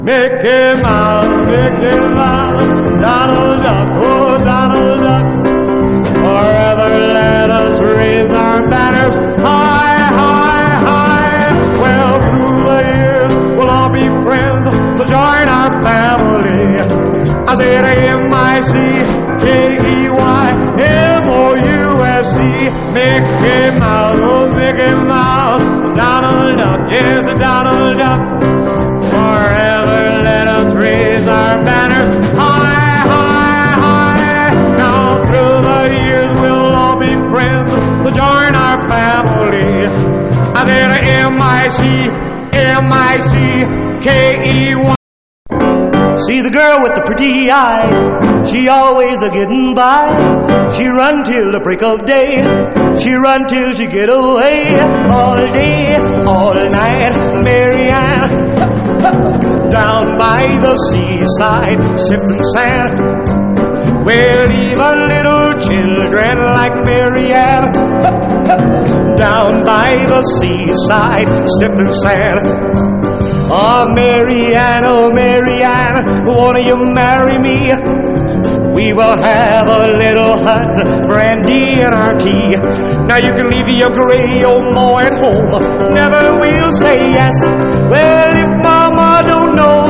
Mickey Mouse, Donald Duck, oh Donald Duck. Forever let us raise our banners high, high, high. Well, through the years we'll all be friends, so join our family. I said M-I-C-K-E-Y M-O-U-S-E. Mickey Mouse, oh Mickey Mouse, Donald Duck, yes, Donald Duck. Forever let us raise our banners high, high, high. Now through the years we'll all be friends, so join our family. I said M-I-C-K-E-Y. See the girl with the pretty eye, she always a-getting by. She run till the break of day, she run till she get away. All day, all night, Marianne, down by the seaside, sifting sand. Well, even little children like Marianne, down by the seaside, sifting sand. Oh, Marianne, won't you marry me? We will have a little hut, brandy in our tea. Now you can leave your gray old mow at home, never will say yes. Well, if Mama don't know